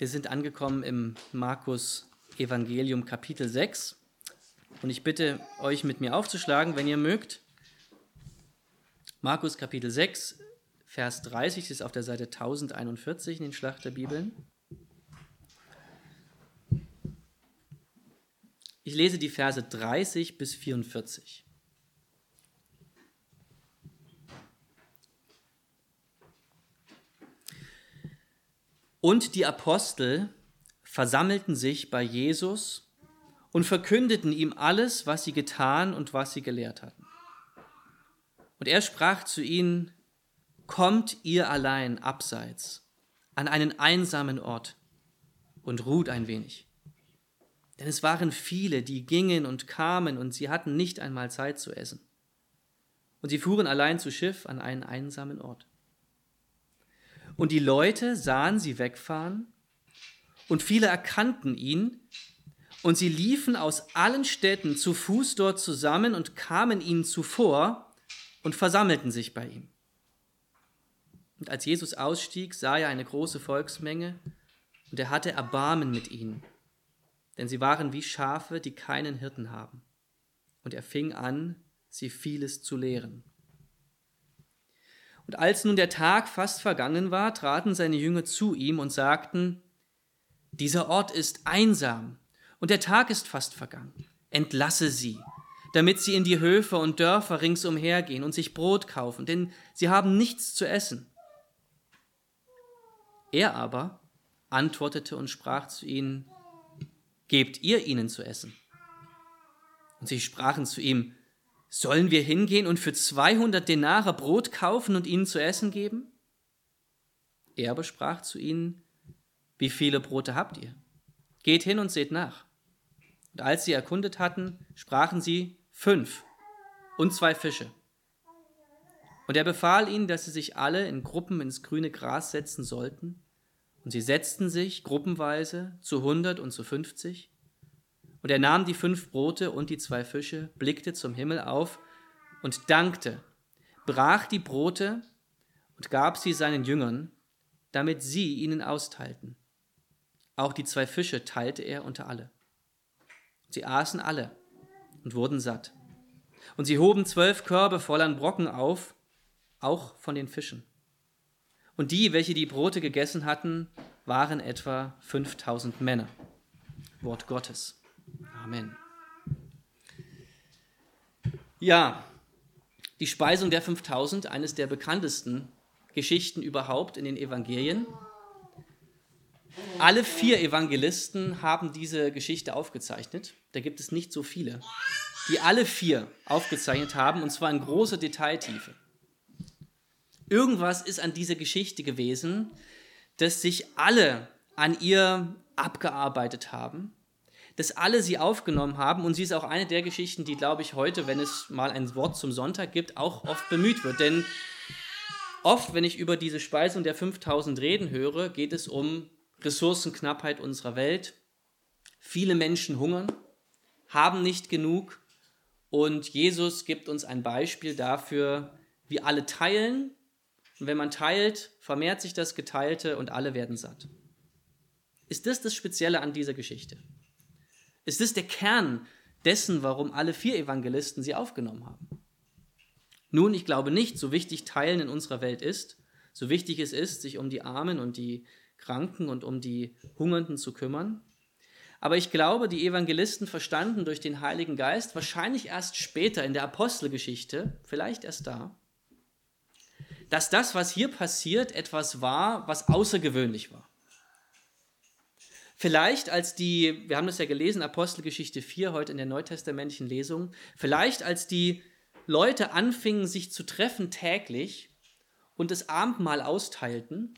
Wir sind angekommen im Markus Evangelium Kapitel 6 und ich bitte euch mit mir aufzuschlagen, wenn ihr mögt. Markus Kapitel 6, Vers 30, das ist auf der Seite 1041 in den Schlachterbibeln. Ich lese die Verse 30 bis 44. Und die Apostel versammelten sich bei Jesus und verkündeten ihm alles, was sie getan und was sie gelehrt hatten. Und er sprach zu ihnen: Kommt ihr allein abseits an einen einsamen Ort und ruht ein wenig. Denn es waren viele, die gingen und kamen, und sie hatten nicht einmal Zeit zu essen. Und sie fuhren allein zu Schiff an einen einsamen Ort. Und die Leute sahen sie wegfahren, und viele erkannten ihn, und sie liefen aus allen Städten zu Fuß dort zusammen und kamen ihnen zuvor und versammelten sich bei ihm. Und als Jesus ausstieg, sah er eine große Volksmenge, und er hatte Erbarmen mit ihnen, denn sie waren wie Schafe, die keinen Hirten haben. Und er fing an, sie vieles zu lehren. Und als nun der Tag fast vergangen war, traten seine Jünger zu ihm und sagten: Dieser Ort ist einsam und der Tag ist fast vergangen. Entlasse sie, damit sie in die Höfe und Dörfer ringsumher gehen und sich Brot kaufen, denn sie haben nichts zu essen. Er aber antwortete und sprach zu ihnen: Gebt ihr ihnen zu essen? Und sie sprachen zu ihm: Sollen wir hingehen und für 200 Denare Brot kaufen und ihnen zu essen geben? Er aber sprach zu ihnen: Wie viele Brote habt ihr? Geht hin und seht nach. Und als sie erkundet hatten, sprachen sie: 5 und 2 Fische. Und er befahl ihnen, dass sie sich alle in Gruppen ins grüne Gras setzen sollten. Und sie setzten sich gruppenweise zu 100 und zu 50. Und er nahm die 5 Brote und die 2 Fische, blickte zum Himmel auf und dankte, brach die Brote und gab sie seinen Jüngern, damit sie ihnen austeilten. Auch die 2 Fische teilte er unter alle. Sie aßen alle und wurden satt. Und sie hoben 12 Körbe voller Brocken auf, auch von den Fischen. Und die, welche die Brote gegessen hatten, waren etwa 5000 Männer. Wort Gottes. Amen. Ja, die Speisung der 5000, eines der bekanntesten Geschichten überhaupt in den Evangelien. Alle 4 Evangelisten haben diese Geschichte aufgezeichnet. Da gibt es nicht so viele, die alle 4 aufgezeichnet haben, und zwar in großer Detailtiefe. Irgendwas ist an dieser Geschichte gewesen, dass sich alle an ihr abgearbeitet haben, dass alle sie aufgenommen haben, und sie ist auch eine der Geschichten, die, glaube ich, heute, wenn es mal ein Wort zum Sonntag gibt, auch oft bemüht wird. Denn oft, wenn ich über diese Speisung der 5000 reden höre, geht es um Ressourcenknappheit unserer Welt. Viele Menschen hungern, haben nicht genug, und Jesus gibt uns ein Beispiel dafür, wie alle teilen. Und wenn man teilt, vermehrt sich das Geteilte und alle werden satt. Ist das Spezielle an dieser Geschichte? Ist das der Kern dessen, warum alle 4 Evangelisten sie aufgenommen haben? Nun, ich glaube nicht, so wichtig Teilen in unserer Welt ist, so wichtig es ist, sich um die Armen und die Kranken und um die Hungernden zu kümmern. Aber ich glaube, die Evangelisten verstanden durch den Heiligen Geist, wahrscheinlich erst später in der Apostelgeschichte, vielleicht erst da, dass das, was hier passiert, etwas war, was außergewöhnlich war. Vielleicht wir haben das ja gelesen, Apostelgeschichte 4, heute in der neutestamentlichen Lesung, vielleicht als die Leute anfingen, sich zu treffen täglich und das Abendmahl austeilten,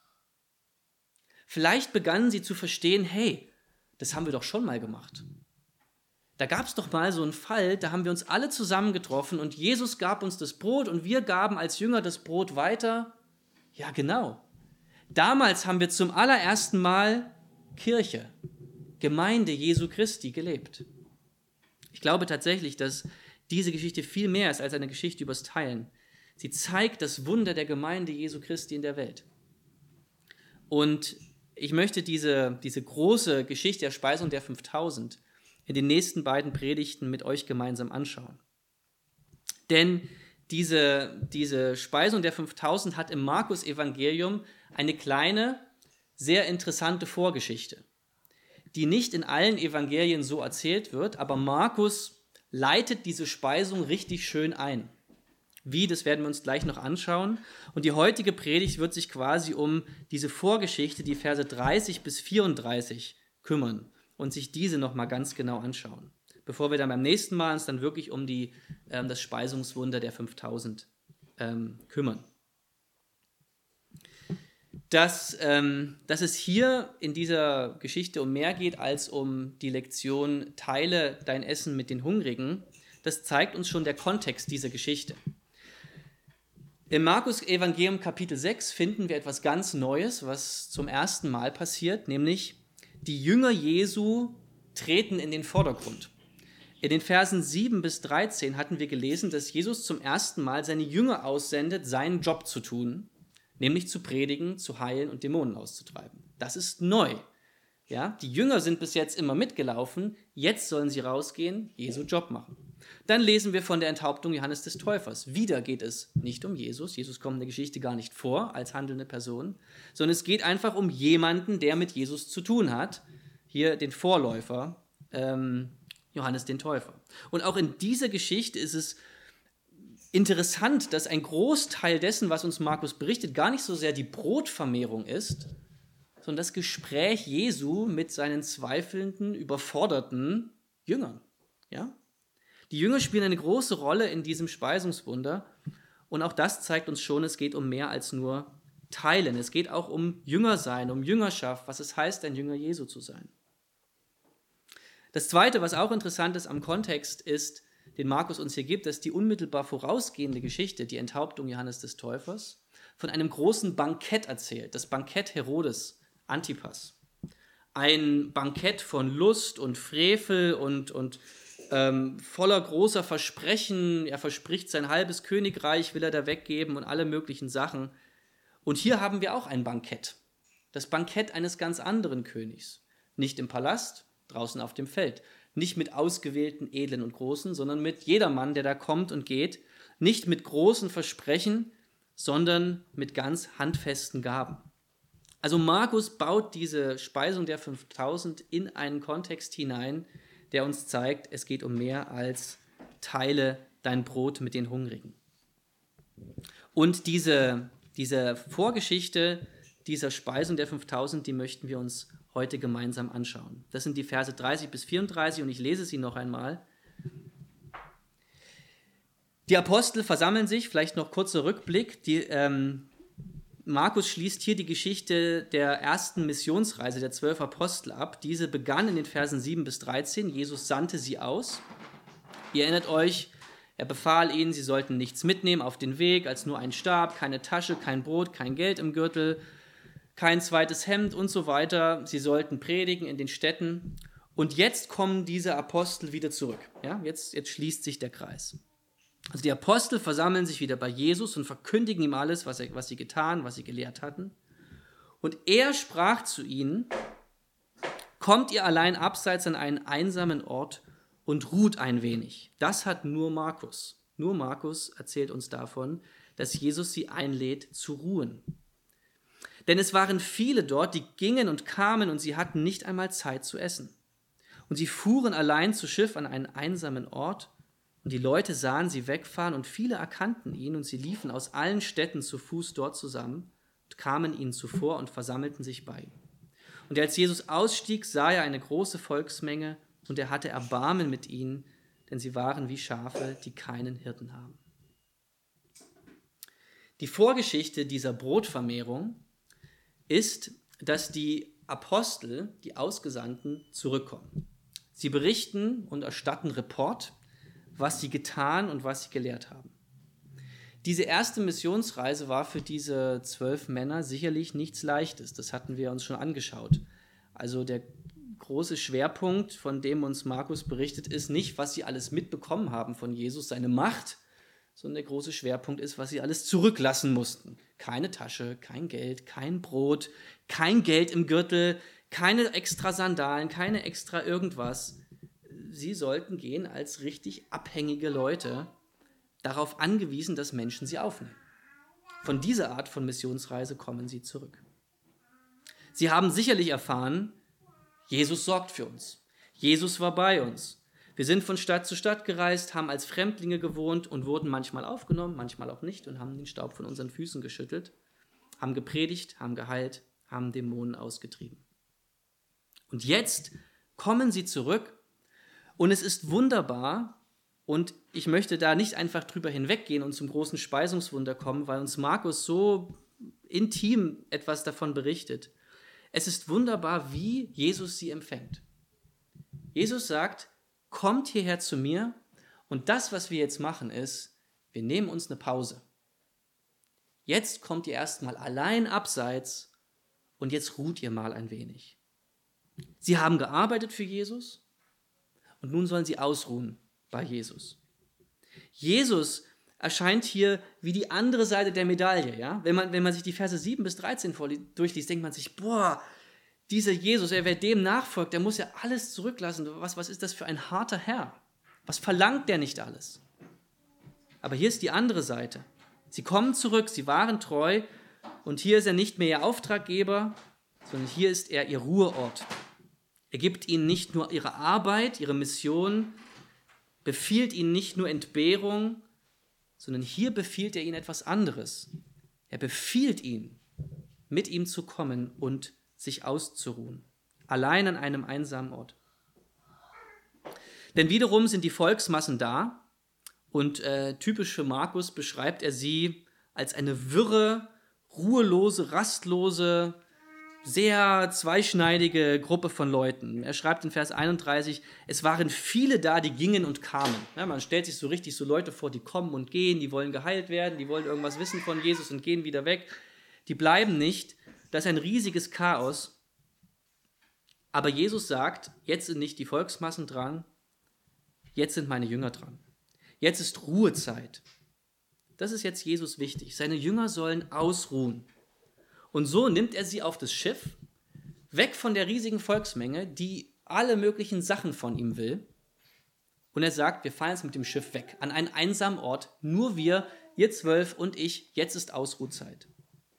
vielleicht begannen sie zu verstehen: Hey, das haben wir doch schon mal gemacht. Da gab es doch mal so einen Fall, da haben wir uns alle zusammengetroffen und Jesus gab uns das Brot und wir gaben als Jünger das Brot weiter. Ja, genau. Damals haben wir zum allerersten Mal Kirche, Gemeinde Jesu Christi gelebt. Ich glaube tatsächlich, dass diese Geschichte viel mehr ist als eine Geschichte übers Teilen. Sie zeigt das Wunder der Gemeinde Jesu Christi in der Welt. Und ich möchte diese große Geschichte der Speisung der 5000 in den nächsten beiden Predigten mit euch gemeinsam anschauen. Denn diese Speisung der 5000 hat im Markus-Evangelium eine kleine, sehr interessante Vorgeschichte, die nicht in allen Evangelien so erzählt wird, aber Markus leitet diese Speisung richtig schön ein. Wie, das werden wir uns gleich noch anschauen. Und die heutige Predigt wird sich quasi um diese Vorgeschichte, die Verse 30 bis 34, kümmern und sich diese nochmal ganz genau anschauen, bevor wir dann beim nächsten Mal uns dann wirklich um das Speisungswunder der 5000 kümmern. Dass es hier in dieser Geschichte um mehr geht als um die Lektion Teile dein Essen mit den Hungrigen, das zeigt uns schon der Kontext dieser Geschichte. Im Markus-Evangelium Kapitel 6 finden wir etwas ganz Neues, was zum ersten Mal passiert, nämlich die Jünger Jesu treten in den Vordergrund. In den Versen 7 bis 13 hatten wir gelesen, dass Jesus zum ersten Mal seine Jünger aussendet, seinen Job zu tun, nämlich zu predigen, zu heilen und Dämonen auszutreiben. Das ist neu. Ja, die Jünger sind bis jetzt immer mitgelaufen, jetzt sollen sie rausgehen, Jesu Job machen. Dann lesen wir von der Enthauptung Johannes des Täufers. Wieder geht es nicht um Jesus. Jesus kommt in der Geschichte gar nicht vor als handelnde Person, sondern es geht einfach um jemanden, der mit Jesus zu tun hat. Hier den Vorläufer, Johannes den Täufer. Und auch in dieser Geschichte ist es interessant, dass ein Großteil dessen, was uns Markus berichtet, gar nicht so sehr die Brotvermehrung ist, sondern das Gespräch Jesu mit seinen zweifelnden, überforderten Jüngern. Ja? Die Jünger spielen eine große Rolle in diesem Speisungswunder und auch das zeigt uns schon, es geht um mehr als nur Teilen. Es geht auch um Jüngersein, um Jüngerschaft, was es heißt, ein Jünger Jesu zu sein. Das Zweite, was auch interessant ist am Kontext, ist, den Markus uns hier gibt, dass die unmittelbar vorausgehende Geschichte, die Enthauptung Johannes des Täufers, von einem großen Bankett erzählt, das Bankett Herodes Antipas. Ein Bankett von Lust und Frevel und voller großer Versprechen. Er verspricht sein halbes Königreich, will er da weggeben und alle möglichen Sachen. Und hier haben wir auch ein Bankett. Das Bankett eines ganz anderen Königs. Nicht im Palast, draußen auf dem Feld. Nicht mit ausgewählten Edlen und Großen, sondern mit jedermann, der da kommt und geht. Nicht mit großen Versprechen, sondern mit ganz handfesten Gaben. Also Markus baut diese Speisung der 5000 in einen Kontext hinein, der uns zeigt, es geht um mehr als teile dein Brot mit den Hungrigen. Und diese Vorgeschichte dieser Speisung der 5000, die möchten wir uns heute gemeinsam anschauen. Das sind die Verse 30 bis 34 und ich lese sie noch einmal. Die Apostel versammeln sich, vielleicht noch kurzer Rückblick. Markus schließt hier die Geschichte der ersten Missionsreise der 12 Apostel ab. Diese begann in den Versen 7 bis 13. Jesus sandte sie aus. Ihr erinnert euch, er befahl ihnen, sie sollten nichts mitnehmen auf den Weg, als nur einen Stab, keine Tasche, kein Brot, kein Geld im Gürtel, kein zweites Hemd und so weiter. Sie sollten predigen in den Städten. Und jetzt kommen diese Apostel wieder zurück. Ja, jetzt schließt sich der Kreis. Also die Apostel versammeln sich wieder bei Jesus und verkündigen ihm alles, was sie getan, was sie gelehrt hatten. Und er sprach zu ihnen: Kommt ihr allein abseits an einen einsamen Ort und ruht ein wenig. Das hat nur Markus. Nur Markus erzählt uns davon, dass Jesus sie einlädt zu ruhen. Denn es waren viele dort, die gingen und kamen und sie hatten nicht einmal Zeit zu essen. Und sie fuhren allein zu Schiff an einen einsamen Ort. Und die Leute sahen sie wegfahren und viele erkannten ihn und sie liefen aus allen Städten zu Fuß dort zusammen und kamen ihnen zuvor und versammelten sich bei ihm. Und als Jesus ausstieg, sah er eine große Volksmenge und er hatte Erbarmen mit ihnen, denn sie waren wie Schafe, die keinen Hirten haben. Die Vorgeschichte dieser Brotvermehrung ist, dass die Apostel, die Ausgesandten, zurückkommen. Sie berichten und erstatten Report, was sie getan und was sie gelehrt haben. Diese erste Missionsreise war für diese 12 Männer sicherlich nichts Leichtes. Das hatten wir uns schon angeschaut. Also der große Schwerpunkt, von dem uns Markus berichtet, ist nicht, was sie alles mitbekommen haben von Jesus, seine Macht, sondern der große Schwerpunkt ist, was sie alles zurücklassen mussten. Keine Tasche, kein Geld, kein Brot, kein Geld im Gürtel, keine extra Sandalen, keine extra irgendwas. Sie sollten gehen als richtig abhängige Leute, darauf angewiesen, dass Menschen sie aufnehmen. Von dieser Art von Missionsreise kommen sie zurück. Sie haben sicherlich erfahren, Jesus sorgt für uns. Jesus war bei uns. Wir sind von Stadt zu Stadt gereist, haben als Fremdlinge gewohnt und wurden manchmal aufgenommen, manchmal auch nicht und haben den Staub von unseren Füßen geschüttelt, haben gepredigt, haben geheilt, haben Dämonen ausgetrieben. Und jetzt kommen sie zurück und es ist wunderbar und ich möchte da nicht einfach drüber hinweggehen und zum großen Speisungswunder kommen, weil uns Markus so intim etwas davon berichtet. Es ist wunderbar, wie Jesus sie empfängt. Jesus sagt, kommt hierher zu mir und das, was wir jetzt machen, ist, wir nehmen uns eine Pause. Jetzt kommt ihr erstmal allein abseits und jetzt ruht ihr mal ein wenig. Sie haben gearbeitet für Jesus und nun sollen sie ausruhen bei Jesus. Jesus erscheint hier wie die andere Seite der Medaille. Ja? Wenn man sich die Verse 7 bis 13 durchliest, denkt man sich, boah, dieser Jesus, wer dem nachfolgt, der muss ja alles zurücklassen. Was ist das für ein harter Herr? Was verlangt der nicht alles? Aber hier ist die andere Seite. Sie kommen zurück, sie waren treu und hier ist er nicht mehr ihr Auftraggeber, sondern hier ist er ihr Ruheort. Er gibt ihnen nicht nur ihre Arbeit, ihre Mission, befiehlt ihnen nicht nur Entbehrung, sondern hier befiehlt er ihnen etwas anderes. Er befiehlt ihnen, mit ihm zu kommen und sich auszuruhen, allein an einem einsamen Ort. Denn wiederum sind die Volksmassen da und typisch für Markus beschreibt er sie als eine wirre, ruhelose, rastlose, sehr zweischneidige Gruppe von Leuten. Er schreibt in Vers 31, es waren viele da, die gingen und kamen. Ja, man stellt sich so richtig so Leute vor, die kommen und gehen, die wollen geheilt werden, die wollen irgendwas wissen von Jesus und gehen wieder weg. Die bleiben nicht. Das ist ein riesiges Chaos. Aber Jesus sagt, jetzt sind nicht die Volksmassen dran, jetzt sind meine Jünger dran. Jetzt ist Ruhezeit. Das ist jetzt Jesus wichtig. Seine Jünger sollen ausruhen. Und so nimmt er sie auf das Schiff, weg von der riesigen Volksmenge, die alle möglichen Sachen von ihm will. Und er sagt, wir fahren jetzt mit dem Schiff weg, an einen einsamen Ort. Nur wir, ihr 12 und ich, jetzt ist Ausruhzeit.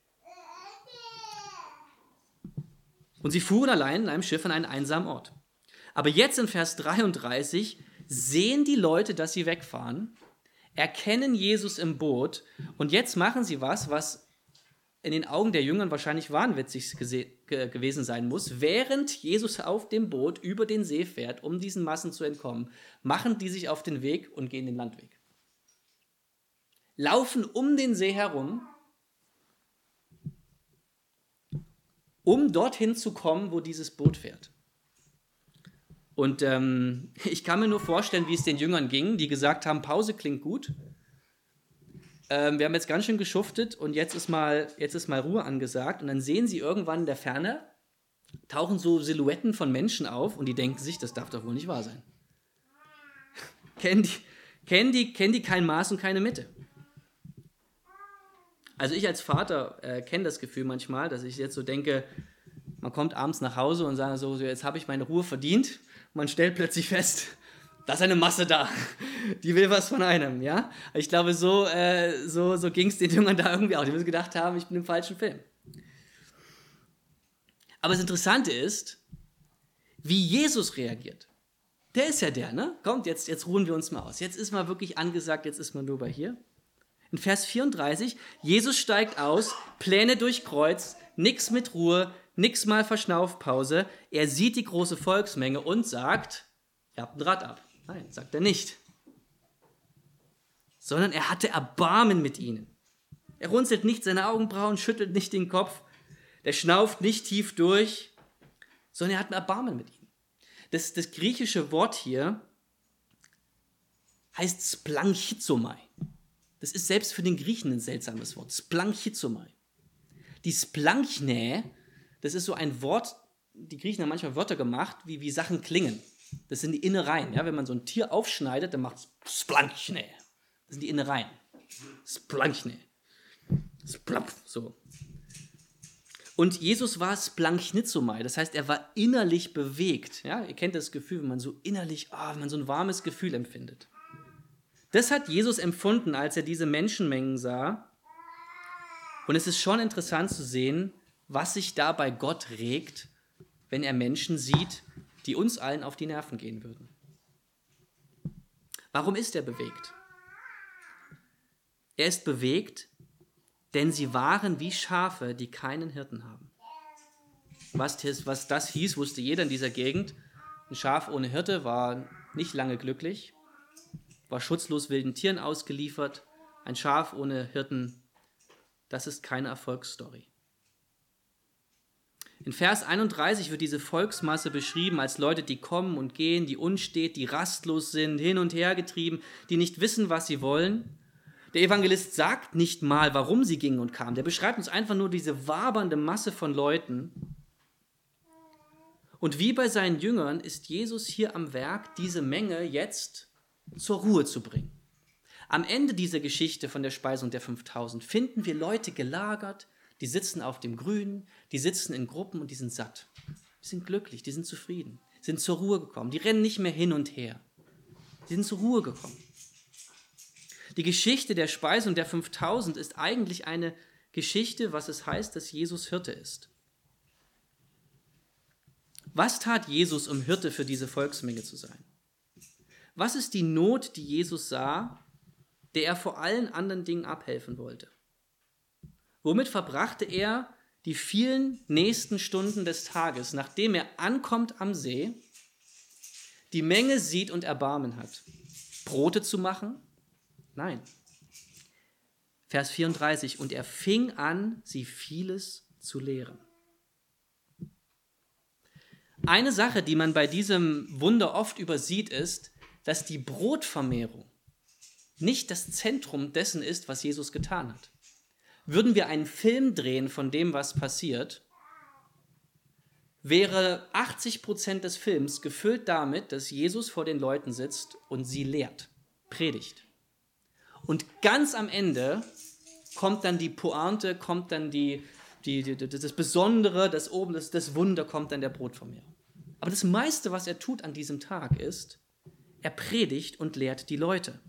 Und sie fuhren allein in einem Schiff an einen einsamen Ort. Aber jetzt in Vers 33 sehen die Leute, dass sie wegfahren, erkennen Jesus im Boot und jetzt machen sie was in den Augen der Jüngern wahrscheinlich wahnwitzig gewesen sein muss. Während Jesus auf dem Boot über den See fährt, um diesen Massen zu entkommen, machen die sich auf den Weg und gehen den Landweg. Laufen um den See herum, um dorthin zu kommen, wo dieses Boot fährt. Und ich kann mir nur vorstellen, wie es den Jüngern ging, die gesagt haben, Pause klingt gut. Wir haben jetzt ganz schön geschuftet und jetzt ist mal Ruhe angesagt. Und dann sehen sie irgendwann in der Ferne, tauchen so Silhouetten von Menschen auf und die denken sich, das darf doch wohl nicht wahr sein. Kennen die kein Maß und keine Mitte? Also ich als Vater kenne das Gefühl manchmal, dass ich jetzt so denke, man kommt abends nach Hause und sagt so jetzt habe ich meine Ruhe verdient. Und man stellt plötzlich fest, da ist eine Masse da, die will was von einem, ja? Ich glaube, so ging es den Jüngern da irgendwie auch. Die müssen gedacht haben, ich bin im falschen Film. Aber das Interessante ist, wie Jesus reagiert. Der ist ja der, ne? Kommt, jetzt ruhen wir uns mal aus. Jetzt ist mal wirklich angesagt, jetzt ist man nur bei hier. In Vers 34, Jesus steigt aus, Pläne durchkreuzt, nix mit Ruhe, nix mal Verschnaufpause. Er sieht die große Volksmenge und sagt, ihr habt ein Rad ab. Nein, sagt er nicht. Sondern er hatte Erbarmen mit ihnen. Er runzelt nicht seine Augenbrauen, schüttelt nicht den Kopf, der schnauft nicht tief durch, sondern er hat ein Erbarmen mit ihnen. Das griechische Wort hier heißt Splanchizomai. Das ist selbst für den Griechen ein seltsames Wort. Splanchizomai. Die Splanchne, das ist so ein Wort, die Griechen haben manchmal Wörter gemacht, wie Sachen klingen. Das sind die Innereien. Ja? Wenn man so ein Tier aufschneidet, dann macht es Splanchne. Das sind die Innereien. Splanchne. Splapf, so. Und Jesus war splanchnizomai, das heißt, er war innerlich bewegt. Ja, ihr kennt das Gefühl, wenn man so innerlich, wenn man so ein warmes Gefühl empfindet. Das hat Jesus empfunden, als er diese Menschenmengen sah. Und es ist schon interessant zu sehen, was sich da bei Gott regt, wenn er Menschen sieht, die uns allen auf die Nerven gehen würden. Warum ist er bewegt? Er ist bewegt, denn sie waren wie Schafe, die keinen Hirten haben. Was das hieß, wusste jeder in dieser Gegend. Ein Schaf ohne Hirte war nicht lange glücklich, war schutzlos wilden Tieren ausgeliefert. Ein Schaf ohne Hirten, das ist keine Erfolgsstory. In Vers 31 wird diese Volksmasse beschrieben als Leute, die kommen und gehen, die unstet, die rastlos sind, hin und her getrieben, die nicht wissen, was sie wollen. Der Evangelist sagt nicht mal, warum sie gingen und kamen. Der beschreibt uns einfach nur diese wabernde Masse von Leuten. Und wie bei seinen Jüngern ist Jesus hier am Werk, diese Menge jetzt zur Ruhe zu bringen. Am Ende dieser Geschichte von der Speisung der 5000 finden wir Leute gelagert, die sitzen auf dem Grün, die sitzen in Gruppen und die sind satt. Die sind glücklich, die sind zufrieden, sind zur Ruhe gekommen. Die rennen nicht mehr hin und her. Die sind zur Ruhe gekommen. Die Geschichte der Speisung der 5000 ist eigentlich eine Geschichte, was es heißt, dass Jesus Hirte ist. Was tat Jesus, um Hirte für diese Volksmenge zu sein? Was ist die Not, die Jesus sah, der er vor allen anderen Dingen abhelfen wollte? Womit verbrachte er die vielen nächsten Stunden des Tages, nachdem er ankommt am See, die Menge sieht und Erbarmen hat? Brote zu machen? Nein. Vers 34, und er fing an, sie vieles zu lehren. Eine Sache, die man bei diesem Wunder oft übersieht, ist, dass die Brotvermehrung nicht das Zentrum dessen ist, was Jesus getan hat. Würden wir einen Film drehen von dem, was passiert, wäre 80% des Films gefüllt damit, dass Jesus vor den Leuten sitzt und sie lehrt, predigt. Und ganz am Ende kommt dann die Pointe, kommt dann das Besondere, das Wunder, kommt dann der Brotvermehrung. Aber das meiste, was er tut an diesem Tag, ist, er predigt und lehrt die Leute.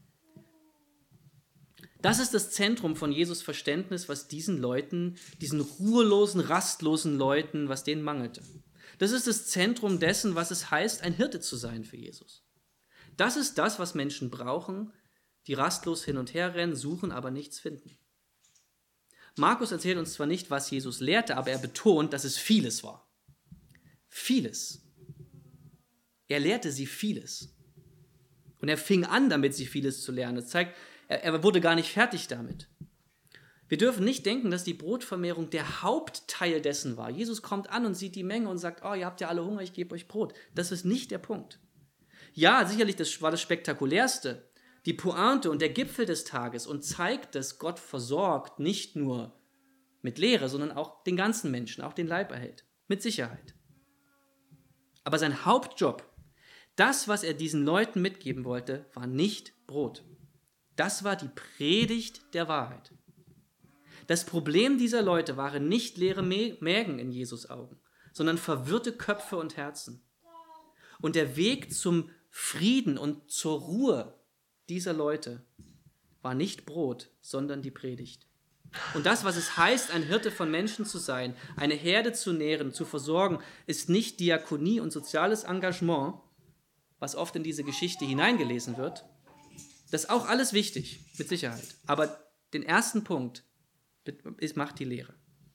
Das ist das Zentrum von Jesus' Verständnis, was diesen Leuten, diesen ruhelosen, rastlosen Leuten, was denen mangelte. Das ist das Zentrum dessen, was es heißt, ein Hirte zu sein für Jesus. Das ist das, was Menschen brauchen, die rastlos hin und her rennen, suchen, aber nichts finden. Markus erzählt uns zwar nicht, was Jesus lehrte, aber er betont, dass es vieles war. Vieles. Er lehrte sie vieles. Und er fing an, damit sie vieles zu lernen. Das zeigt, er wurde gar nicht fertig damit. Wir dürfen nicht denken, dass die Brotvermehrung der Hauptteil dessen war. Jesus kommt an und sieht die Menge und sagt, ihr habt ja alle Hunger, ich gebe euch Brot. Das ist nicht der Punkt. Ja, sicherlich, das war das Spektakulärste, die Pointe und der Gipfel des Tages und zeigt, dass Gott versorgt, nicht nur mit Lehre, sondern auch den ganzen Menschen, auch den Leib erhält. Mit Sicherheit. Aber sein Hauptjob, das, was er diesen Leuten mitgeben wollte, war nicht Brot. Das war die Predigt der Wahrheit. Das Problem dieser Leute waren nicht leere Mägen in Jesus Augen, sondern verwirrte Köpfe und Herzen. Und der Weg zum Frieden und zur Ruhe dieser Leute war nicht Brot, sondern die Predigt. Und das, was es heißt, ein Hirte von Menschen zu sein, eine Herde zu nähren, zu versorgen, ist nicht Diakonie und soziales Engagement, was oft in diese Geschichte hineingelesen wird. Das ist auch alles wichtig, mit Sicherheit. Aber den ersten Punkt macht die Lehre.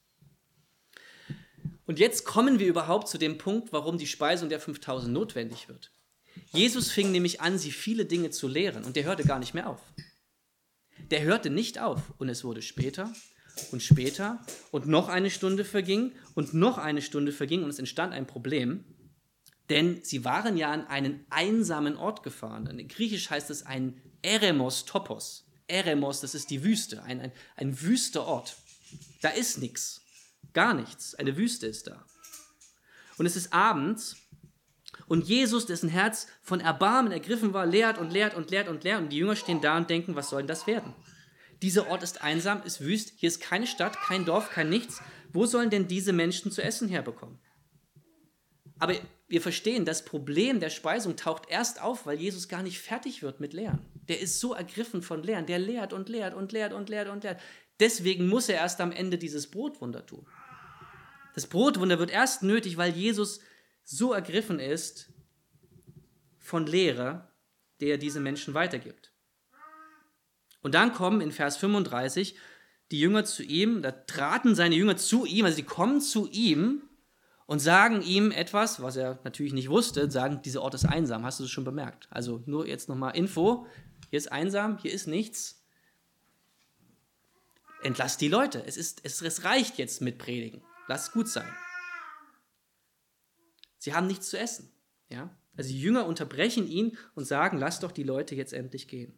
Und jetzt kommen wir überhaupt zu dem Punkt, warum die Speisung der 5000 notwendig wird. Jesus fing nämlich an, sie viele Dinge zu lehren und der hörte gar nicht mehr auf. Der hörte nicht auf und es wurde später und noch eine Stunde verging und noch eine Stunde verging und es entstand ein Problem, denn sie waren ja an einen einsamen Ort gefahren. In Griechisch heißt es ein Eremos Topos. Eremos, das ist die Wüste, ein wüster Ort. Da ist nichts, gar nichts, eine Wüste ist da. Und es ist abends und Jesus, dessen Herz von Erbarmen ergriffen war, lehrt und lehrt und lehrt und lehrt und die Jünger stehen da und denken, was soll denn das werden? Dieser Ort ist einsam, ist wüst, hier ist keine Stadt, kein Dorf, kein Nichts. Wo sollen denn diese Menschen zu essen herbekommen? Aber wir verstehen, das Problem der Speisung taucht erst auf, weil Jesus gar nicht fertig wird mit Lehren. Der ist so ergriffen von Lehren, der lehrt und lehrt und lehrt und lehrt und lehrt. Deswegen muss er erst am Ende dieses Brotwunder tun. Das Brotwunder wird erst nötig, weil Jesus so ergriffen ist von Lehre, der diese Menschen weitergibt. Und dann kommen in Vers 35 die Jünger zu ihm, da traten seine Jünger zu ihm, also sie kommen zu ihm und sagen ihm etwas, was er natürlich nicht wusste, sagen, dieser Ort ist einsam, hast du das schon bemerkt? Also nur jetzt nochmal Info, hier ist einsam, hier ist nichts. Entlasst die Leute, es reicht jetzt mit Predigen, lasst es gut sein. Sie haben nichts zu essen. Ja? Also die Jünger unterbrechen ihn und sagen, lass doch die Leute jetzt endlich gehen.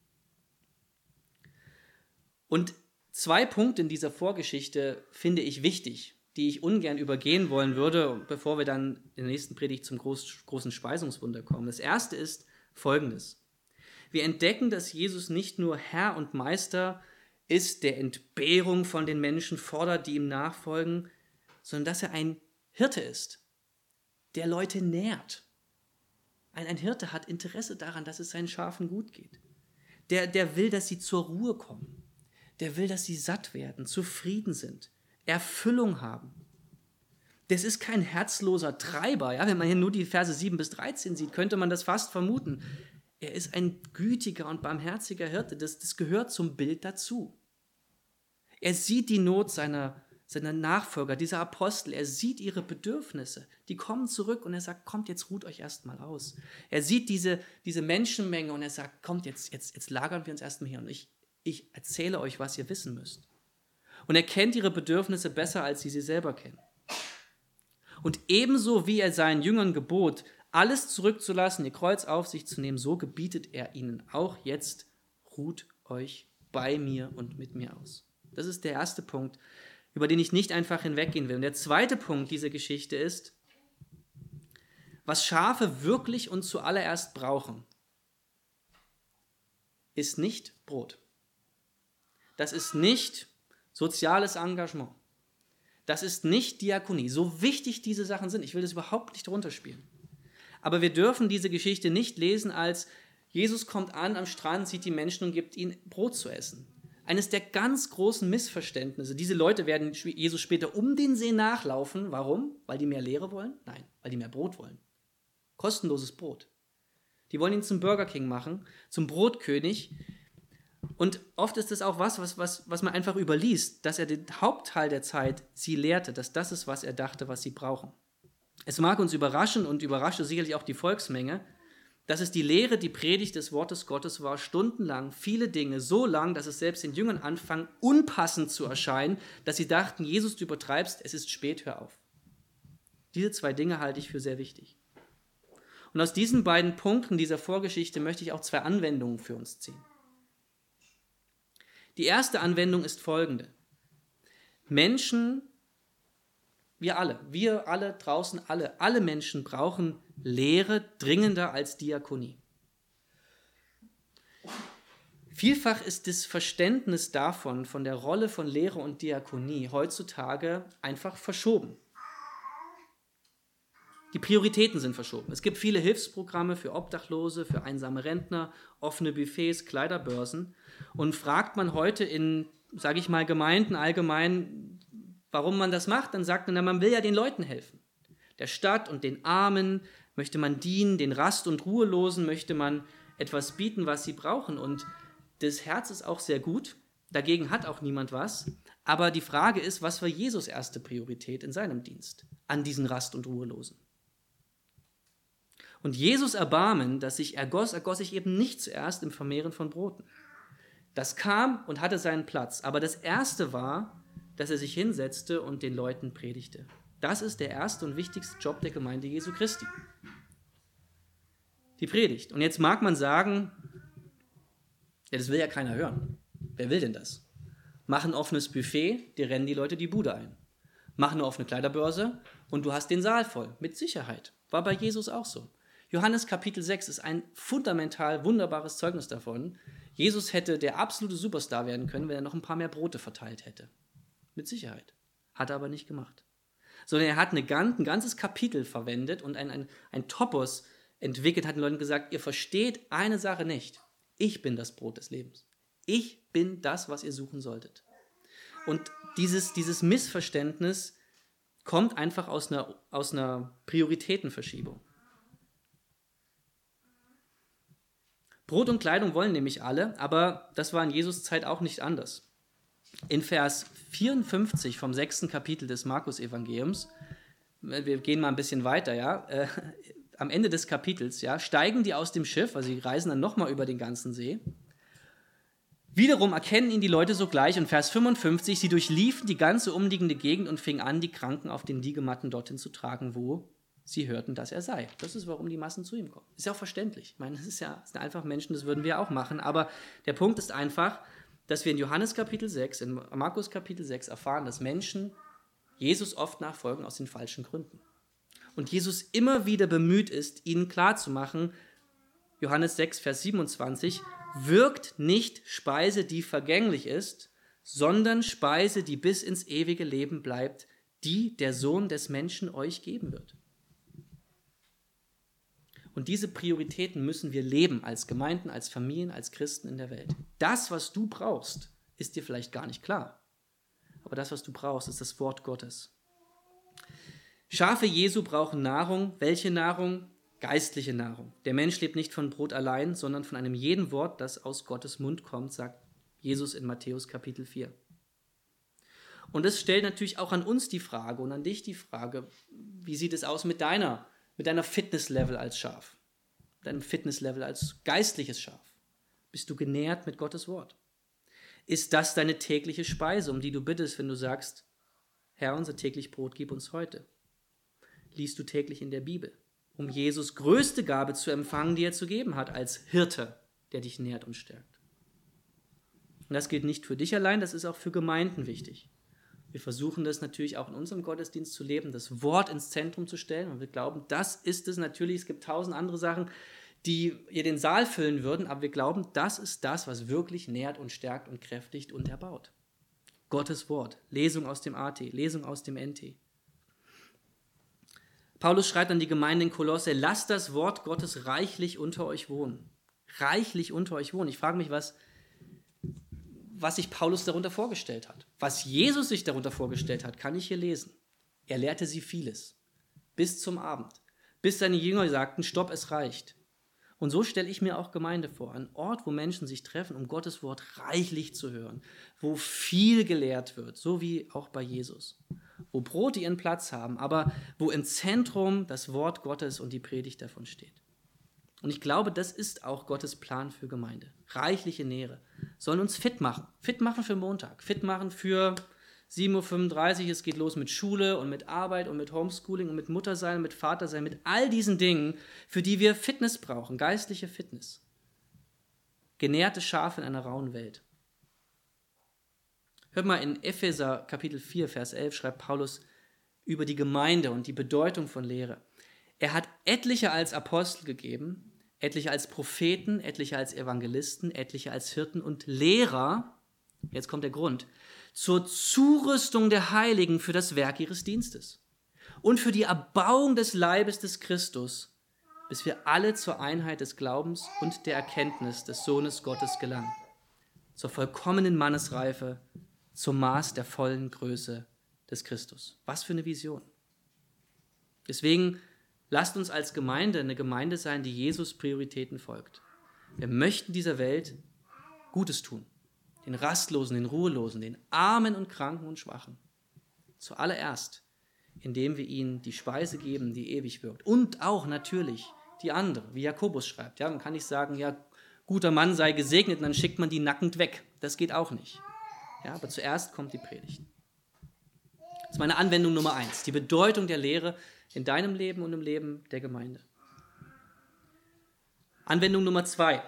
Und 2 Punkte in dieser Vorgeschichte finde ich wichtig, die ich ungern übergehen wollen würde, bevor wir dann in der nächsten Predigt zum großen Speisungswunder kommen. Das erste ist Folgendes. Wir entdecken, dass Jesus nicht nur Herr und Meister ist, der Entbehrung von den Menschen fordert, die ihm nachfolgen, sondern dass er ein Hirte ist, der Leute nährt. Ein Hirte hat Interesse daran, dass es seinen Schafen gut geht. Der will, dass sie zur Ruhe kommen. Der will, dass sie satt werden, zufrieden sind, Erfüllung haben. Das ist kein herzloser Treiber. Ja? Wenn man hier nur die Verse 7 bis 13 sieht, könnte man das fast vermuten. Er ist ein gütiger und barmherziger Hirte. Das gehört zum Bild dazu. Er sieht die Not seiner Nachfolger, dieser Apostel. Er sieht ihre Bedürfnisse. Die kommen zurück und er sagt, kommt, jetzt ruht euch erstmal aus. Er sieht diese Menschenmenge und er sagt, kommt, jetzt lagern wir uns erstmal hier und ich erzähle euch, was ihr wissen müsst. Und er kennt ihre Bedürfnisse besser, als sie selber kennen. Und ebenso wie er seinen Jüngern gebot, alles zurückzulassen, ihr Kreuz auf sich zu nehmen, so gebietet er ihnen auch jetzt, ruht euch bei mir und mit mir aus. Das ist der erste Punkt, über den ich nicht einfach hinweggehen will. Und der zweite Punkt dieser Geschichte ist, was Schafe wirklich und zuallererst brauchen, ist nicht Brot. Das ist nicht soziales Engagement. Das ist nicht Diakonie. So wichtig diese Sachen sind, ich will das überhaupt nicht runterspielen. Aber wir dürfen diese Geschichte nicht lesen als, Jesus kommt an am Strand, sieht die Menschen und gibt ihnen Brot zu essen. Eines der ganz großen Missverständnisse. Diese Leute werden Jesus später um den See nachlaufen. Warum? Weil die mehr Lehre wollen? Nein, weil die mehr Brot wollen. Kostenloses Brot. Die wollen ihn zum Burger King machen, zum Brotkönig. Und oft ist es auch was man einfach überliest, dass er den Hauptteil der Zeit sie lehrte, dass das ist, was er dachte, was sie brauchen. Es mag uns überraschen und überraschte sicherlich auch die Volksmenge, dass es die Lehre, die Predigt des Wortes Gottes war, stundenlang, viele Dinge, so lang, dass es selbst den Jüngern anfing, unpassend zu erscheinen, dass sie dachten, Jesus, du übertreibst, es ist spät, hör auf. Diese 2 Dinge halte ich für sehr wichtig. Und aus diesen beiden Punkten dieser Vorgeschichte möchte ich auch 2 Anwendungen für uns ziehen. Die erste Anwendung ist folgende. Menschen, wir alle draußen, alle Menschen brauchen Lehre dringender als Diakonie. Vielfach ist das Verständnis davon, von der Rolle von Lehre und Diakonie heutzutage einfach verschoben. Die Prioritäten sind verschoben. Es gibt viele Hilfsprogramme für Obdachlose, für einsame Rentner, offene Buffets, Kleiderbörsen. Und fragt man heute in, sage ich mal, Gemeinden allgemein, warum man das macht, dann sagt man, na, man will ja den Leuten helfen. Der Stadt und den Armen möchte man dienen, den Rast- und Ruhelosen möchte man etwas bieten, was sie brauchen. Und das Herz ist auch sehr gut, dagegen hat auch niemand was. Aber die Frage ist, was war Jesus' erste Priorität in seinem Dienst an diesen Rast- und Ruhelosen? Und Jesus' Erbarmen, das sich ergoss sich eben nicht zuerst im Vermehren von Broten. Das kam und hatte seinen Platz. Aber das Erste war, dass er sich hinsetzte und den Leuten predigte. Das ist der erste und wichtigste Job der Gemeinde Jesu Christi. Die Predigt. Und jetzt mag man sagen, ja, das will ja keiner hören. Wer will denn das? Mach ein offenes Buffet, dir rennen die Leute die Bude ein. Mach eine offene Kleiderbörse und du hast den Saal voll. Mit Sicherheit. War bei Jesus auch so. Johannes Kapitel 6 ist ein fundamental wunderbares Zeugnis davon. Jesus hätte der absolute Superstar werden können, wenn er noch ein paar mehr Brote verteilt hätte. Mit Sicherheit. Hat er aber nicht gemacht. Sondern er hat ein ganzes Kapitel verwendet und ein Topos entwickelt, hat den Leuten gesagt, ihr versteht eine Sache nicht. Ich bin das Brot des Lebens. Ich bin das, was ihr suchen solltet. Und dieses Missverständnis kommt einfach aus einer Prioritätenverschiebung. Brot und Kleidung wollen nämlich alle, aber das war in Jesus Zeit auch nicht anders. In Vers 54 vom 6. Kapitel des Markus-Evangeliums, wir gehen mal ein bisschen weiter, ja, am Ende des Kapitels, ja, steigen die aus dem Schiff, also sie reisen dann nochmal über den ganzen See. Wiederum erkennen ihn die Leute sogleich und Vers 55, sie durchliefen die ganze umliegende Gegend und fingen an, die Kranken auf den Liegematten dorthin zu tragen, wo sie hörten, dass er sei. Das ist, warum die Massen zu ihm kommen. Ist ja auch verständlich. Ich meine, das sind einfach Menschen, das würden wir auch machen. Aber der Punkt ist einfach, dass wir in Johannes Kapitel 6, in Markus Kapitel 6 erfahren, dass Menschen Jesus oft nachfolgen aus den falschen Gründen. Und Jesus immer wieder bemüht ist, ihnen klarzumachen, Johannes 6, Vers 27, wirkt nicht Speise, die vergänglich ist, sondern Speise, die bis ins ewige Leben bleibt, die der Sohn des Menschen euch geben wird. Und diese Prioritäten müssen wir leben als Gemeinden, als Familien, als Christen in der Welt. Das, was du brauchst, ist dir vielleicht gar nicht klar. Aber das, was du brauchst, ist das Wort Gottes. Schafe Jesu brauchen Nahrung. Welche Nahrung? Geistliche Nahrung. Der Mensch lebt nicht von Brot allein, sondern von einem jeden Wort, das aus Gottes Mund kommt, sagt Jesus in Matthäus Kapitel 4. Und das stellt natürlich auch an uns die Frage und an dich die Frage, wie sieht es aus mit deiner Fitnesslevel als Schaf, deinem Fitnesslevel als geistliches Schaf? Bist du genährt mit Gottes Wort? Ist das deine tägliche Speise, um die du bittest, wenn du sagst, Herr, unser täglich Brot gib uns heute? Liest du täglich in der Bibel, um Jesus größte Gabe zu empfangen, die er zu geben hat, als Hirte, der dich nährt und stärkt? Und das gilt nicht für dich allein, das ist auch für Gemeinden wichtig. Wir versuchen das natürlich auch in unserem Gottesdienst zu leben, das Wort ins Zentrum zu stellen. Und wir glauben, das ist es natürlich. Es gibt 1000 andere Sachen, die ihr den Saal füllen würden, aber wir glauben, das ist das, was wirklich nährt und stärkt und kräftigt und erbaut. Gottes Wort, Lesung aus dem AT, Lesung aus dem NT. Paulus schreibt an die Gemeinde in Kolosse, lasst das Wort Gottes reichlich unter euch wohnen. Reichlich unter euch wohnen. Ich frage mich, was sich Paulus darunter vorgestellt hat. Was Jesus sich darunter vorgestellt hat, kann ich hier lesen. Er lehrte sie vieles. Bis zum Abend. Bis seine Jünger sagten, stopp, es reicht. Und so stelle ich mir auch Gemeinde vor. Ein Ort, wo Menschen sich treffen, um Gottes Wort reichlich zu hören. Wo viel gelehrt wird, so wie auch bei Jesus. Wo Brote ihren Platz haben, aber wo im Zentrum das Wort Gottes und die Predigt davon steht. Und ich glaube, das ist auch Gottes Plan für Gemeinde. Reichliche Nähe. Sollen uns fit machen. Fit machen für Montag. Fit machen für 7:35 Uhr. Es geht los mit Schule und mit Arbeit und mit Homeschooling und mit Muttersein und mit Vatersein. Mit all diesen Dingen, für die wir Fitness brauchen. Geistliche Fitness. Genährte Schafe in einer rauen Welt. Hört mal, in Epheser Kapitel 4, Vers 11 schreibt Paulus über die Gemeinde und die Bedeutung von Lehre. Er hat etliche als Apostel gegeben, etliche als Propheten, etliche als Evangelisten, etliche als Hirten und Lehrer, jetzt kommt der Grund, zur Zurüstung der Heiligen für das Werk ihres Dienstes und für die Erbauung des Leibes des Christus, bis wir alle zur Einheit des Glaubens und der Erkenntnis des Sohnes Gottes gelangen, zur vollkommenen Mannesreife, zum Maß der vollen Größe des Christus. Was für eine Vision. Deswegen lasst uns als Gemeinde eine Gemeinde sein, die Jesus Prioritäten folgt. Wir möchten dieser Welt Gutes tun. Den Rastlosen, den Ruhelosen, den Armen und Kranken und Schwachen. Zuallererst, indem wir ihnen die Speise geben, die ewig wirkt. Und auch natürlich die andere, wie Jakobus schreibt. Ja, man kann nicht sagen, ja, guter Mann sei gesegnet und dann schickt man die nackend weg. Das geht auch nicht. Ja, aber zuerst kommt die Predigt. Das ist meine Anwendung Nummer 1. Die Bedeutung der Lehre in deinem Leben und im Leben der Gemeinde. Anwendung Nummer 2.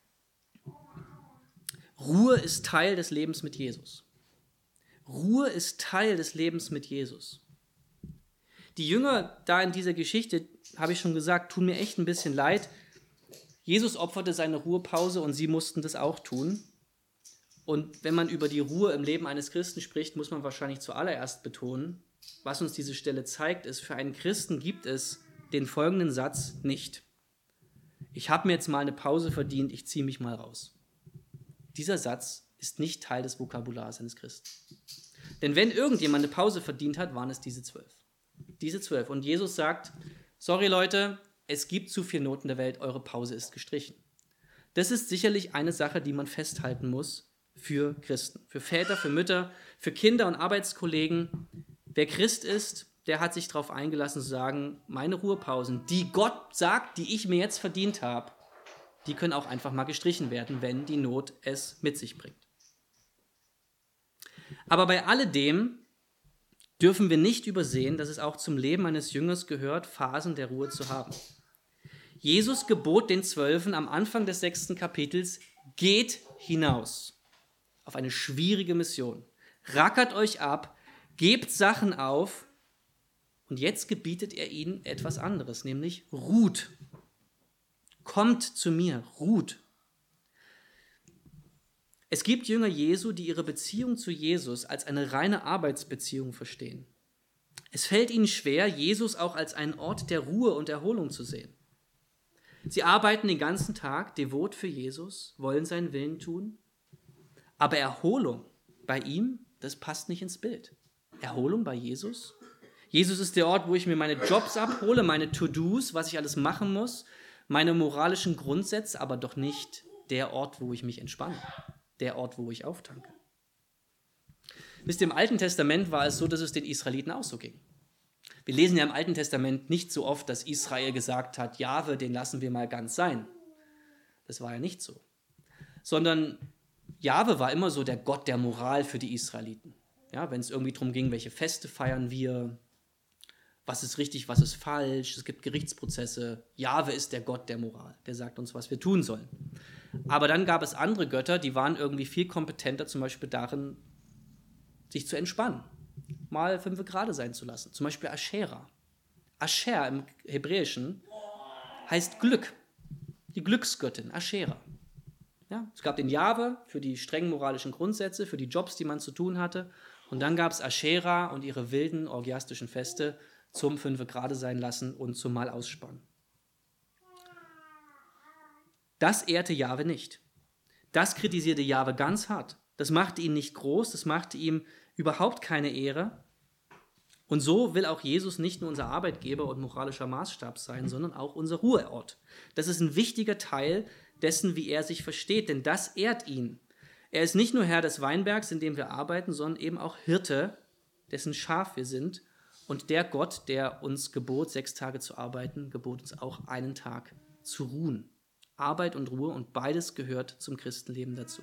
Ruhe ist Teil des Lebens mit Jesus. Ruhe ist Teil des Lebens mit Jesus. Die Jünger da in dieser Geschichte, habe ich schon gesagt, tun mir echt ein bisschen leid. Jesus opferte seine Ruhepause und sie mussten das auch tun. Und wenn man über die Ruhe im Leben eines Christen spricht, muss man wahrscheinlich zuallererst betonen, was uns diese Stelle zeigt, ist, für einen Christen gibt es den folgenden Satz nicht. Ich habe mir jetzt mal eine Pause verdient, ich ziehe mich mal raus. Dieser Satz ist nicht Teil des Vokabulars eines Christen. Denn wenn irgendjemand eine Pause verdient hat, waren es diese 12. Diese 12. Und Jesus sagt, sorry Leute, es gibt zu viel Not in der Welt, eure Pause ist gestrichen. Das ist sicherlich eine Sache, die man festhalten muss für Christen, für Väter, für Mütter, für Kinder und Arbeitskollegen. Wer Christ ist, der hat sich darauf eingelassen zu sagen, meine Ruhepausen, die Gott sagt, die ich mir jetzt verdient habe, die können auch einfach mal gestrichen werden, wenn die Not es mit sich bringt. Aber bei alledem dürfen wir nicht übersehen, dass es auch zum Leben eines Jüngers gehört, Phasen der Ruhe zu haben. Jesus gebot den 12 am Anfang des 6. Kapitels, geht hinaus auf eine schwierige Mission. Rackert euch ab, gebt Sachen auf und jetzt gebietet er ihnen etwas anderes, nämlich ruht. Kommt zu mir, ruht. Es gibt Jünger Jesu, die ihre Beziehung zu Jesus als eine reine Arbeitsbeziehung verstehen. Es fällt ihnen schwer, Jesus auch als einen Ort der Ruhe und Erholung zu sehen. Sie arbeiten den ganzen Tag devot für Jesus, wollen seinen Willen tun, aber Erholung bei ihm, das passt nicht ins Bild. Erholung bei Jesus? Jesus ist der Ort, wo ich mir meine Jobs abhole, meine To-Dos, was ich alles machen muss, meine moralischen Grundsätze, aber doch nicht der Ort, wo ich mich entspanne, der Ort, wo ich auftanke. Wisst ihr, im Alten Testament war es so, dass es den Israeliten auch so ging. Wir lesen ja im Alten Testament nicht so oft, dass Israel gesagt hat, Jahwe, den lassen wir mal ganz sein. Das war ja nicht so. Sondern Jahwe war immer so der Gott der Moral für die Israeliten. Ja, wenn es irgendwie darum ging, welche Feste feiern wir, was ist richtig, was ist falsch, es gibt Gerichtsprozesse. Jahwe ist der Gott der Moral, der sagt uns, was wir tun sollen. Aber dann gab es andere Götter, die waren irgendwie viel kompetenter, zum Beispiel darin, sich zu entspannen, mal 5 Grade sein zu lassen. Zum Beispiel Aschera. Ascher im Hebräischen heißt Glück, die Glücksgöttin, Aschera. Ja, es gab den Jahwe für die strengen moralischen Grundsätze, für die Jobs, die man zu tun hatte. Und dann gab es Aschera und ihre wilden, orgiastischen Feste zum 5 Grade sein lassen und zum Mal ausspannen. Das ehrte Jahwe nicht. Das kritisierte Jahwe ganz hart. Das machte ihn nicht groß, das machte ihm überhaupt keine Ehre. Und so will auch Jesus nicht nur unser Arbeitgeber und moralischer Maßstab sein, sondern auch unser Ruheort. Das ist ein wichtiger Teil dessen, wie er sich versteht, denn das ehrt ihn. Er ist nicht nur Herr des Weinbergs, in dem wir arbeiten, sondern eben auch Hirte, dessen Schaf wir sind. Und der Gott, der uns gebot, 6 Tage zu arbeiten, gebot uns auch einen Tag zu ruhen. Arbeit und Ruhe und beides gehört zum Christenleben dazu.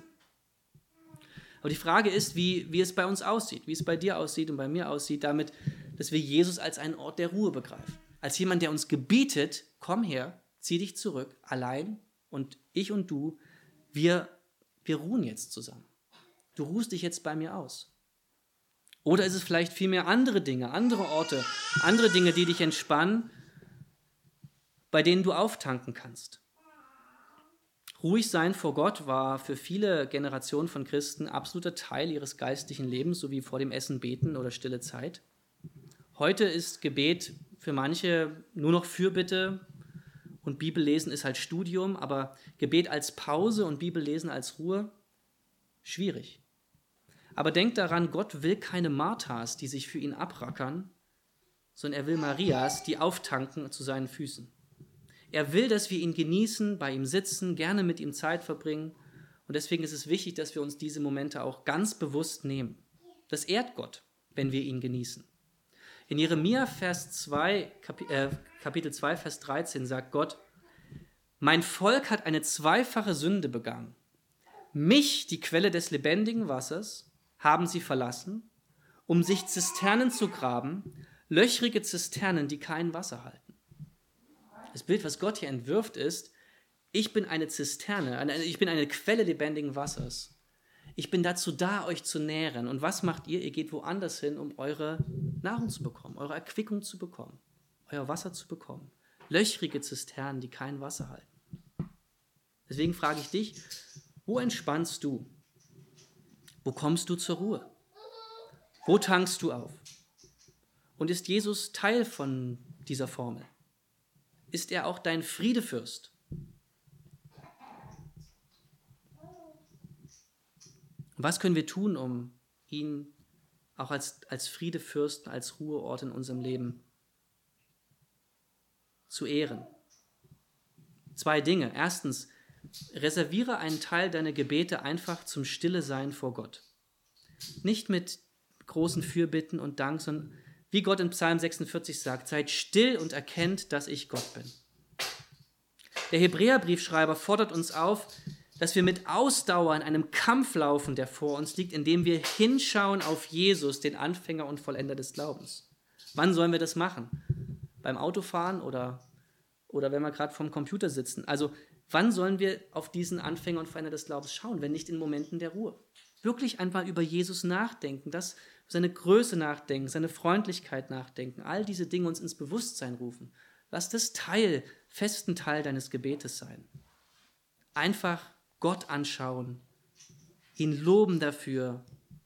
Aber die Frage ist, wie es bei uns aussieht, wie es bei dir aussieht und bei mir aussieht, damit, dass wir Jesus als einen Ort der Ruhe begreifen. Als jemand, der uns gebietet, komm her, zieh dich zurück, allein und ich und du, wir ruhen jetzt zusammen. Du ruhst dich jetzt bei mir aus. Oder ist es vielleicht vielmehr andere Dinge, andere Orte, andere Dinge, die dich entspannen, bei denen du auftanken kannst? Ruhig sein vor Gott war für viele Generationen von Christen absoluter Teil ihres geistlichen Lebens, so wie vor dem Essen beten oder stille Zeit. Heute ist Gebet für manche nur noch Fürbitte und Bibellesen ist halt Studium, aber Gebet als Pause und Bibellesen als Ruhe, schwierig. Aber denkt daran, Gott will keine Marthas, die sich für ihn abrackern, sondern er will Marias, die auftanken zu seinen Füßen. Er will, dass wir ihn genießen, bei ihm sitzen, gerne mit ihm Zeit verbringen. Und deswegen ist es wichtig, dass wir uns diese Momente auch ganz bewusst nehmen. Das ehrt Gott, wenn wir ihn genießen. In Jeremia Kapitel 2, Vers 13 sagt Gott, mein Volk hat eine zweifache Sünde begangen. Mich, die Quelle des lebendigen Wassers, haben sie verlassen, um sich Zisternen zu graben, löchrige Zisternen, die kein Wasser halten. Das Bild, was Gott hier entwirft, ist, ich bin eine Zisterne, ich bin eine Quelle lebendigen Wassers. Ich bin dazu da, euch zu nähren. Und was macht ihr? Ihr geht woanders hin, um eure Nahrung zu bekommen, eure Erquickung zu bekommen, euer Wasser zu bekommen. löchrige Zisternen, die kein Wasser halten. Deswegen frage ich dich, wo entspannst du? Wo kommst du zur Ruhe? Wo tankst du auf? Und ist Jesus Teil von dieser Formel? Ist er auch dein Friedefürst? Was können wir tun, um ihn auch als Friedefürsten, als Ruheort in unserem Leben zu ehren? 2 Dinge. Erstens, reserviere einen Teil deiner Gebete einfach zum Stille-Sein vor Gott. Nicht mit großen Fürbitten und Dank, sondern wie Gott in Psalm 46 sagt, seid still und erkennt, dass ich Gott bin. Der Hebräerbriefschreiber fordert uns auf, dass wir mit Ausdauer in einem Kampf laufen, der vor uns liegt, indem wir hinschauen auf Jesus, den Anfänger und Vollender des Glaubens. Wann sollen wir das machen? Beim Autofahren oder wenn wir gerade vorm Computer sitzen? Also wann sollen wir auf diesen Anfänger und Vollender des Glaubens schauen, wenn nicht in Momenten der Ruhe? Wirklich einfach über Jesus nachdenken, seine Größe nachdenken, seine Freundlichkeit nachdenken, all diese Dinge uns ins Bewusstsein rufen. Lass das festen Teil deines Gebetes sein. Einfach Gott anschauen, ihn loben dafür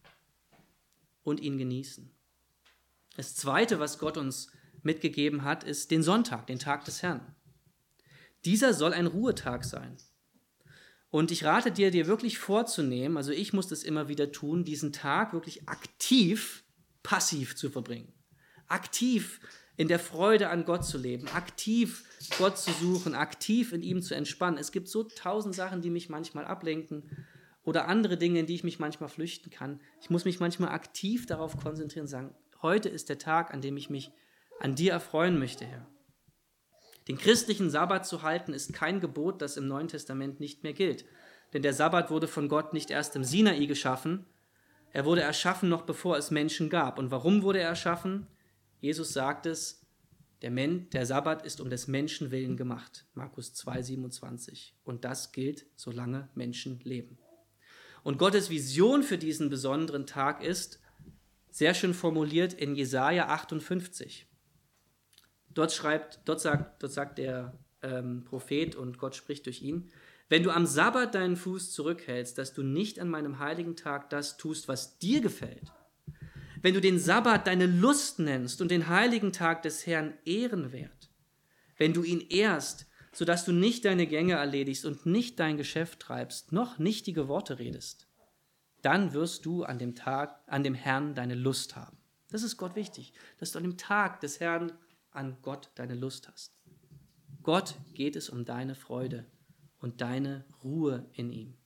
und ihn genießen. Das Zweite, was Gott uns mitgegeben hat, ist den Sonntag, den Tag des Herrn. Dieser soll ein Ruhetag sein. Und ich rate dir wirklich vorzunehmen, also ich muss das immer wieder tun, diesen Tag wirklich aktiv, passiv zu verbringen. Aktiv in der Freude an Gott zu leben, aktiv Gott zu suchen, aktiv in ihm zu entspannen. Es gibt so 1000 Sachen, die mich manchmal ablenken oder andere Dinge, in die ich mich manchmal flüchten kann. Ich muss mich manchmal aktiv darauf konzentrieren und sagen, heute ist der Tag, an dem ich mich an dir erfreuen möchte, Herr. Den christlichen Sabbat zu halten, ist kein Gebot, das im Neuen Testament nicht mehr gilt. Denn der Sabbat wurde von Gott nicht erst im Sinai geschaffen, er wurde erschaffen noch bevor es Menschen gab. Und warum wurde er erschaffen? Jesus sagt es, der Sabbat ist um des Menschen willen gemacht. Markus 2,27. Und das gilt, solange Menschen leben. Und Gottes Vision für diesen besonderen Tag ist, sehr schön formuliert in Jesaja 58. Dort sagt der Prophet und Gott spricht durch ihn, wenn du am Sabbat deinen Fuß zurückhältst, dass du nicht an meinem heiligen Tag das tust, was dir gefällt, wenn du den Sabbat deine Lust nennst und den heiligen Tag des Herrn ehrenwert, wenn du ihn ehrst, sodass du nicht deine Gänge erledigst und nicht dein Geschäft treibst, noch nichtige Worte redest, dann wirst du an dem Herrn deine Lust haben. Das ist Gott wichtig, dass du an dem Tag des Herrn an Gott deine Lust hast. Gott geht es um deine Freude und deine Ruhe in ihm.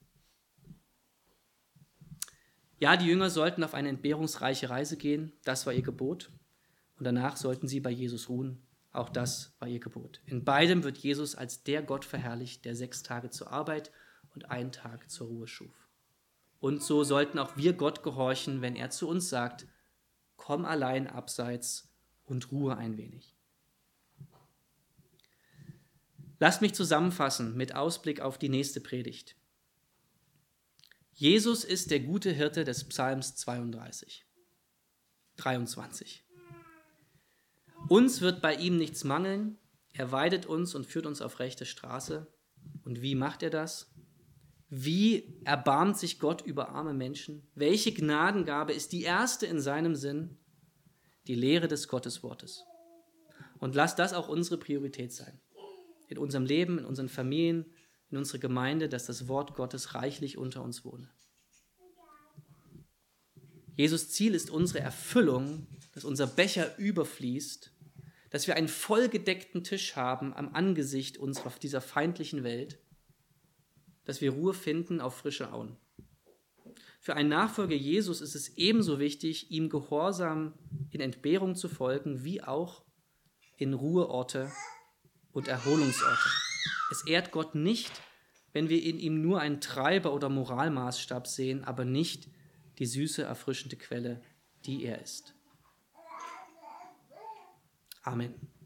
Ja, die Jünger sollten auf eine entbehrungsreiche Reise gehen, das war ihr Gebot. Und danach sollten sie bei Jesus ruhen, auch das war ihr Gebot. In beidem wird Jesus als der Gott verherrlicht, der 6 Tage zur Arbeit und 1 Tag zur Ruhe schuf. Und so sollten auch wir Gott gehorchen, wenn er zu uns sagt, komm allein abseits und ruhe ein wenig. Lasst mich zusammenfassen mit Ausblick auf die nächste Predigt. Jesus ist der gute Hirte des Psalms 23. Uns wird bei ihm nichts mangeln, er weidet uns und führt uns auf rechte Straße. Und wie macht er das? Wie erbarmt sich Gott über arme Menschen? Welche Gnadengabe ist die erste in seinem Sinn? Die Lehre des Gotteswortes. Und lasst das auch unsere Priorität sein. In unserem Leben, in unseren Familien, in unserer Gemeinde, dass das Wort Gottes reichlich unter uns wohne. Jesus' Ziel ist unsere Erfüllung, dass unser Becher überfließt, dass wir einen vollgedeckten Tisch haben am Angesicht dieser feindlichen Welt, dass wir Ruhe finden auf frische Auen. Für einen Nachfolger Jesus ist es ebenso wichtig, ihm gehorsam in Entbehrung zu folgen, wie auch in Ruheorte und Erholungsorte. Es ehrt Gott nicht, wenn wir in ihm nur einen Treiber oder Moralmaßstab sehen, aber nicht die süße, erfrischende Quelle, die er ist. Amen.